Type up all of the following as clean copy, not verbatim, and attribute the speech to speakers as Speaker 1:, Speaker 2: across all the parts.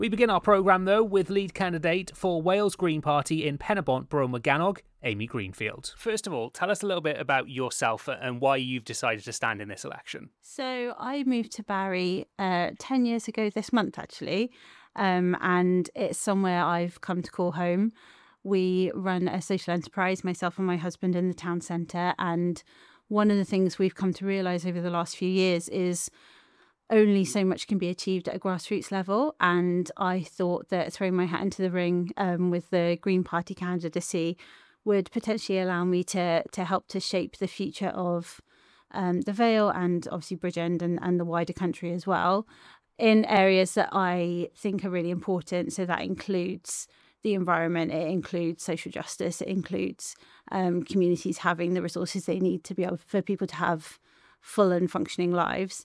Speaker 1: We begin our programme, though, with lead candidate for Wales Green Party in Pen-y-bont, Bro Morgannwg, Amy Greenfield. First of all, tell us a little bit about yourself and why you've decided to stand in this election.
Speaker 2: So I moved to Barry 10 years ago this month, actually, and it's somewhere I've come to call home. We run a social enterprise, myself and my husband, in the town centre, and one of the things we've come to realise over the last few years is only so much can be achieved at a grassroots level, and I thought that throwing my hat into the ring with the Green Party candidacy would potentially allow me to help to shape the future of the Vale and obviously Bridgend and the wider country as well, in areas that I think are really important. So that includes the environment, it includes social justice, it includes communities having the resources they need to be able for people to have full and functioning lives.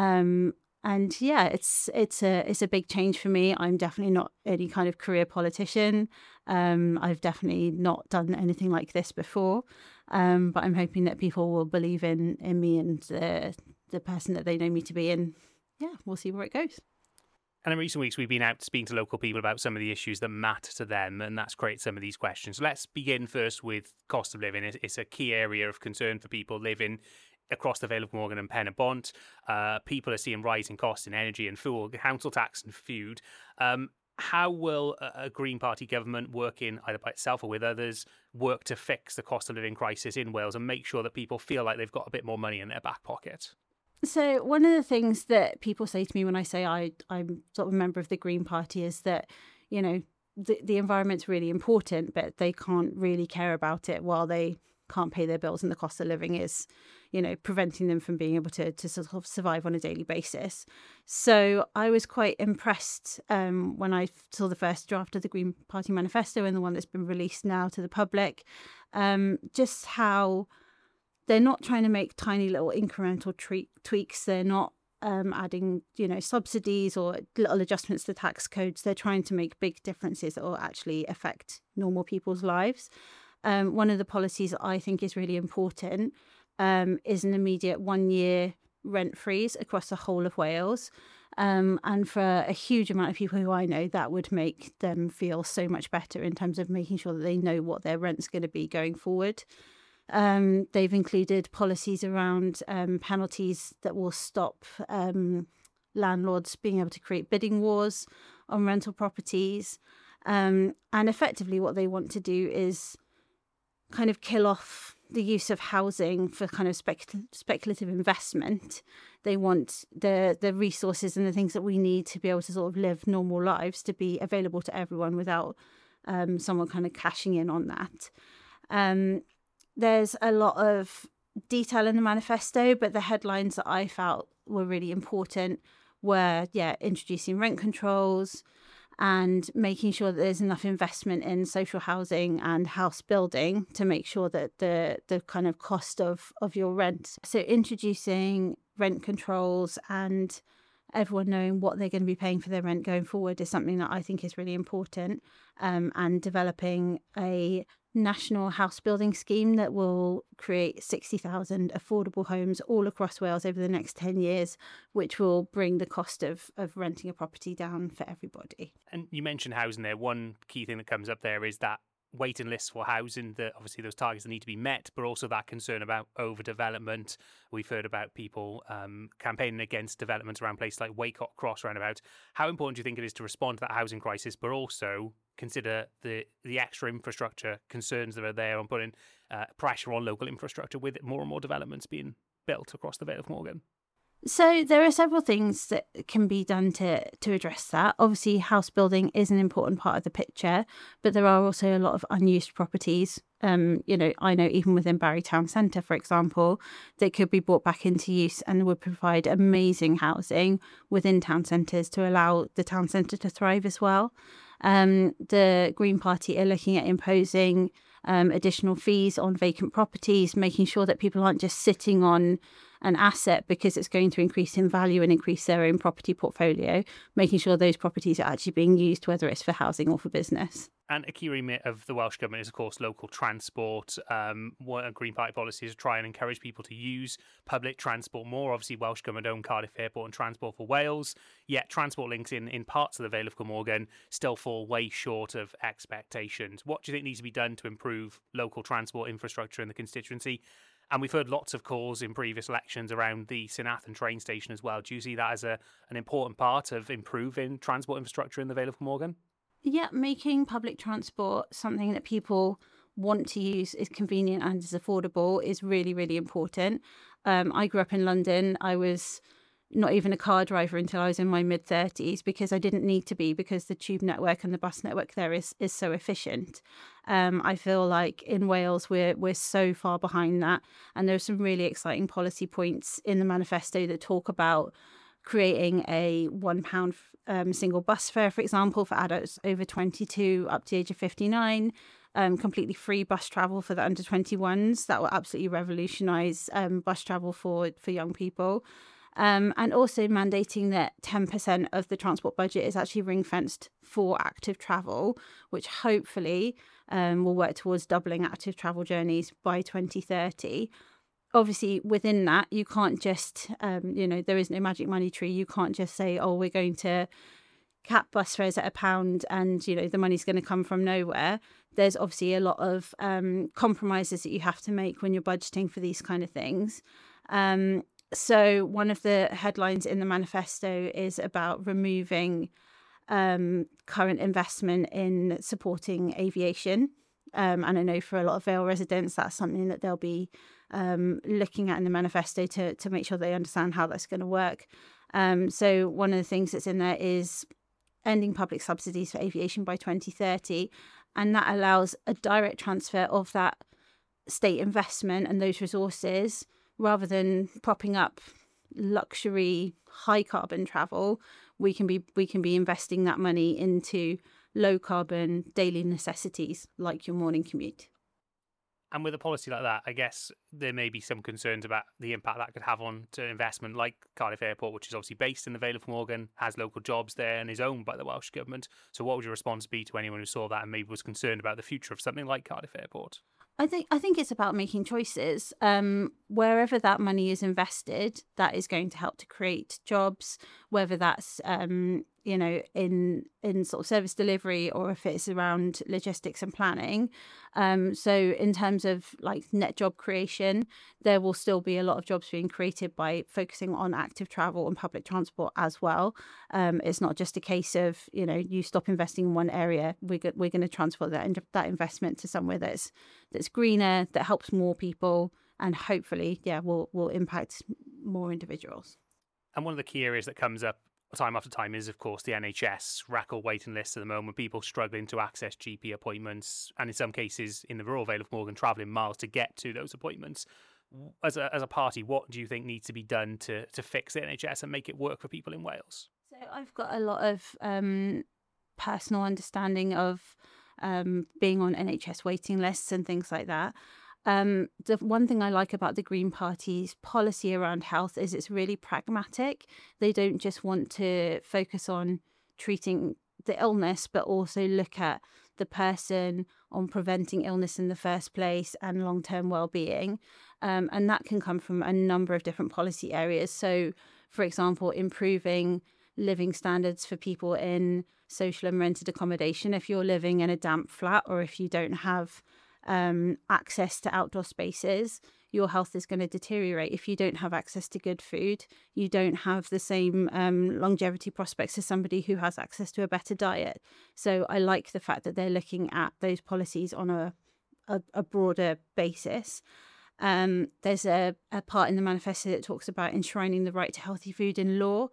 Speaker 2: And yeah, it's a big change for me. I'm definitely not any kind of career politician. I've definitely not done anything like this before. But I'm hoping that people will believe in me and the person that they know me to be. And yeah, we'll see where it goes.
Speaker 1: And in recent weeks, we've been out speaking to local people about some of the issues that matter to them, and that's created some of these questions. Let's begin first with cost of living. It's a key area of concern for people living across the Vale of Morgan and Pen-y-bont. People are seeing rising costs in energy and fuel, council tax and food. How will a Green Party government, working either by itself or with others, work to fix the cost of living crisis in Wales and make sure that people feel like they've got a bit more money in their back pocket?
Speaker 2: So one of the things that people say to me when I say I'm sort of a member of the Green Party is that, you know, the environment's really important, but they can't really care about it while they can't pay their bills, and the cost of living is, you know, preventing them from being able to sort of survive on a daily basis. So I was quite impressed when I saw the first draft of the Green Party manifesto and the one that's been released now to the public, just how they're not trying to make tiny little incremental tweaks. They're not adding, you know, subsidies or little adjustments to tax codes. They're trying to make big differences that will actually affect normal people's lives. One of the policies that I think is really important is an immediate 1 year rent freeze across the whole of Wales. And for a huge amount of people who I know, that would make them feel so much better in terms of making sure that they know what their rent's going to be going forward. They've included policies around penalties that will stop landlords being able to create bidding wars on rental properties. And effectively what they want to do is kind of kill off the use of housing for kind of speculative investment. They want the resources and the things that we need to be able to sort of live normal lives to be available to everyone without someone kind of cashing in on that. There's a lot of detail in the manifesto, but the headlines that I felt were really important were, introducing rent controls and making sure that there's enough investment in social housing and house building to make sure that the kind of cost of your rent. So introducing rent controls and everyone knowing what they're going to be paying for their rent going forward is something that I think is really important, and developing a national house building scheme that will create 60,000 affordable homes all across Wales over the next 10 years, which will bring the cost of renting a property down for everybody.
Speaker 1: And you mentioned housing there. One key thing that comes up there is that waiting lists for housing, that obviously those targets need to be met, but also that concern about overdevelopment. We've heard about people campaigning against developments around places like Waycott Cross roundabout. How important do you think it is to respond to that housing crisis, but also consider the extra infrastructure concerns that are there on putting pressure on local infrastructure with more and more developments being built across the Vale of Morgan?
Speaker 2: So there are several things that can be done to address that. Obviously, house building is an important part of the picture, but there are also a lot of unused properties. I know even within Barry Town Centre, for example, that could be brought back into use and would provide amazing housing within town centres to allow the town centre to thrive as well. The Green Party are looking at imposing additional fees on vacant properties, making sure that people aren't just sitting on an asset because it's going to increase in value and increase their own property portfolio, making sure those properties are actually being used, whether it's for housing or for business.
Speaker 1: And a key remit of the Welsh Government is, of course, local transport. What a Green Party policy is to try and encourage people to use public transport more. Obviously, Welsh Government own Cardiff Airport and Transport for Wales, yet transport links in parts of the Vale of Glamorgan still fall way short of expectations. What do you think needs to be done to improve local transport infrastructure in the constituency? And we've heard lots of calls in previous elections around the Sinathan train station as well. Do you see that as an important part of improving transport infrastructure in the Vale of Glamorgan?
Speaker 2: Yeah, making public transport something that people want to use, is convenient and is affordable, is really, really important. I grew up in London. I was not even a car driver until I was in my mid-30s because I didn't need to be, because the tube network and the bus network there is so efficient. I feel like in Wales we're so far behind that, and there are some really exciting policy points in the manifesto that talk about creating a £1 single bus fare, for example, for adults over 22 up to the age of 59, completely free bus travel for the under 21s. That will absolutely revolutionise bus travel for young people. And also mandating that 10% of the transport budget is actually ring-fenced for active travel, which hopefully will work towards doubling active travel journeys by 2030. Obviously, within that, you can't just, there is no magic money tree. You can't just say, oh, we're going to cap bus fares at £1 and, the money's going to come from nowhere. There's obviously a lot of compromises that you have to make when you're budgeting for these kind of things. So one of the headlines in the manifesto is about removing current investment in supporting aviation. And I know for a lot of Vale residents, that's something that they'll be looking at in the manifesto to make sure they understand how that's going to work. So one of the things that's in there is ending public subsidies for aviation by 2030. And that allows a direct transfer of that state investment and those resources, rather than propping up luxury high carbon travel. We can be investing that money into low carbon daily necessities like your morning commute.
Speaker 1: And with a policy like that, I guess there may be some concerns about the impact that could have on to investment like Cardiff Airport, which is obviously based in the Vale of Glamorgan, has local jobs there and is owned by the Welsh Government. So what would your response be to anyone who saw that and maybe was concerned about the future of something like Cardiff Airport?
Speaker 2: I think it's about making choices. Wherever that money is invested, that is going to help to create jobs, whether that's in sort of service delivery or if it's around logistics and planning. So in terms of like net job creation, there will still be a lot of jobs being created by focusing on active travel and public transport as well. It's not just a case of, you stop investing in one area. We're going to transfer that investment to somewhere that's greener, that helps more people, and hopefully, will impact more individuals.
Speaker 1: And one of the key areas that comes up time after time is, of course, the NHS record waiting lists at the moment, people struggling to access GP appointments, and in some cases in the rural Vale of Glamorgan, travelling miles to get to those appointments. As a party, what do you think needs to be done to fix the NHS and make it work for people in Wales?
Speaker 2: So I've got a lot of personal understanding of being on NHS waiting lists and things like that. The one thing I like about the Green Party's policy around health is it's really pragmatic. They don't just want to focus on treating the illness, but also look at the person, on preventing illness in the first place and long-term well-being. And that can come from a number of different policy areas. So, for example, improving living standards for people in social and rented accommodation. If you're living in a damp flat or if you don't have access to outdoor spaces, your health is going to deteriorate. If you don't have access to good food, you don't have the same longevity prospects as somebody who has access to a better diet. So I like the fact that they're looking at those policies on a broader basis. There's a part in the manifesto that talks about enshrining the right to healthy food in law.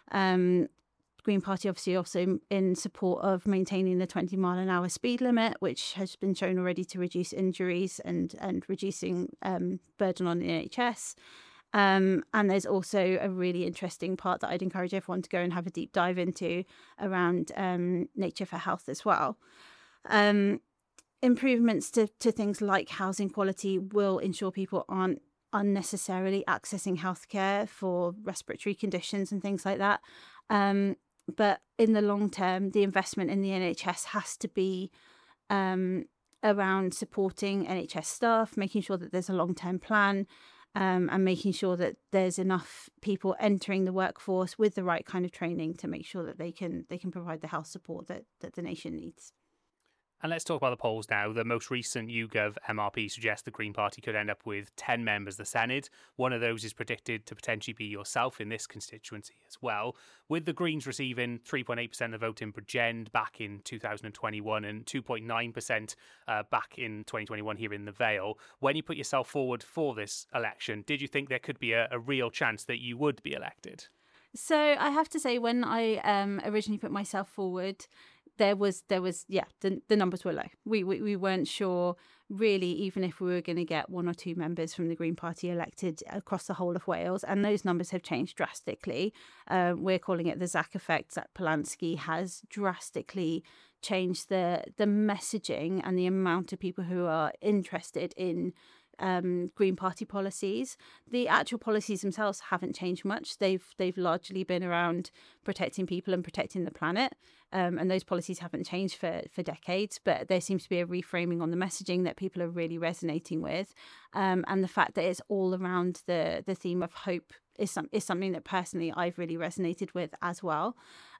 Speaker 2: Green Party obviously also in support of maintaining the 20-mile-an-hour speed limit, which has been shown already to reduce injuries and reducing burden on the NHS. And there's also a really interesting part that I'd encourage everyone to go and have a deep dive into around Nature for Health as well. Improvements to things like housing quality will ensure people aren't unnecessarily accessing healthcare for respiratory conditions and things like that. But in the long term, the investment in the NHS has to be around supporting NHS staff, making sure that there's a long-term plan, and making sure that there's enough people entering the workforce with the right kind of training to make sure that they can provide the health support that the nation needs.
Speaker 1: And let's talk about the polls now. The most recent YouGov MRP suggests the Green Party could end up with 10 members of the Senedd. One of those is predicted to potentially be yourself in this constituency as well. With the Greens receiving 3.8% of the vote in Bridgend back in 2021 and 2.9% back in 2021 here in the Vale, when you put yourself forward for this election, did you think there could be a real chance that you would be elected?
Speaker 2: So I have to say, when I originally put myself forward, there was the numbers were low. We weren't sure really even if we were going to get one or two members from the Green Party elected across the whole of Wales, and those numbers have changed drastically. We're calling it the Zach effect. Zach Polanski has drastically changed the messaging and the amount of people who are interested in Green Party policies. The actual policies themselves haven't changed much. They've largely been around protecting people and protecting the planet, and those policies haven't changed for decades. But there seems to be a reframing on the messaging that people are really resonating with, and the fact that it's all around the theme of hope is something that personally I've really resonated with as well.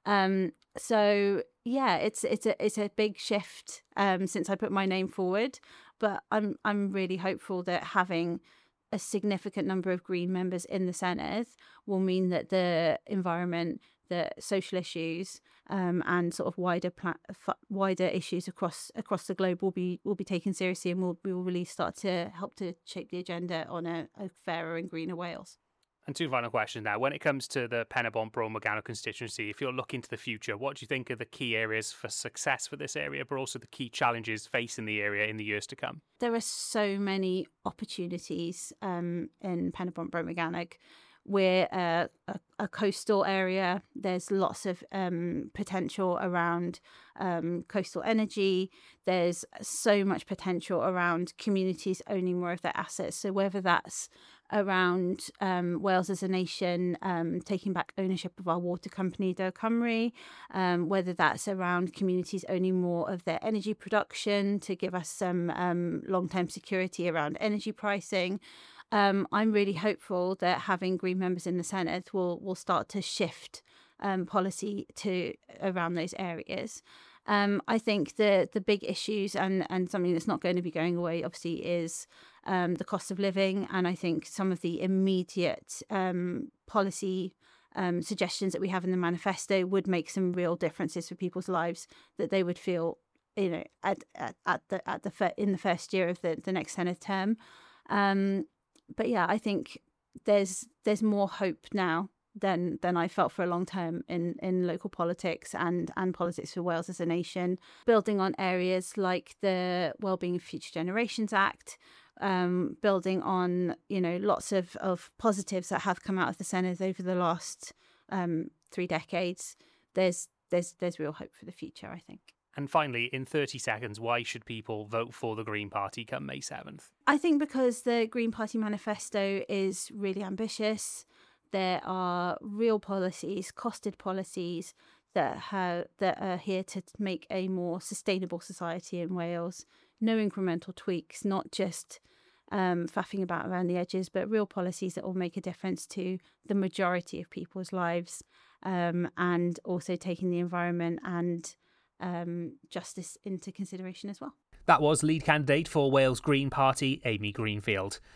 Speaker 2: So yeah, it's a big shift since I put my name forward. But I'm really hopeful that having a significant number of Green members in the Senedd will mean that the environment, the social issues, and sort of wider issues across the globe will be taken seriously, and we will really start to help to shape the agenda on a fairer and greener Wales.
Speaker 1: And two final questions now. When it comes to the Pen-y-bont Bro Morgannwg constituency, if you're looking to the future, what do you think are the key areas for success for this area, but also the key challenges facing the area in the years to come?
Speaker 2: There are so many opportunities in Pen-y-bont Bro Morgannwg. We're a coastal area. There's lots of potential around coastal energy. There's so much potential around communities owning more of their assets. So whether that's around Wales as a nation taking back ownership of our water company, Dŵr Cymru, whether that's around communities owning more of their energy production to give us some long-term security around energy pricing. I'm really hopeful that having Green members in the Senedd will start to shift policy to around those areas. I think the big issues and something that's not going to be going away, obviously, is the cost of living. And I think some of the immediate policy suggestions that we have in the manifesto would make some real differences for people's lives, that they would feel, in the first year of the next Senedd term. But yeah, I think there's more hope now than I felt for a long time in local politics and politics for Wales as a nation, building on areas like the Wellbeing of Future Generations Act, building on lots of positives that have come out of the Senedd over the last 3 decades. There's real hope for the future, I think.
Speaker 1: And finally, in 30 seconds, why should people vote for the Green Party come May 7th?
Speaker 2: I think because the Green Party manifesto is really ambitious. There are real policies, costed policies that are here to make a more sustainable society in Wales. No incremental tweaks, not just faffing about around the edges, but real policies that will make a difference to the majority of people's lives, and also taking the environment and justice into consideration as well.
Speaker 1: That was lead candidate for Wales Green Party, Amy Greenfield.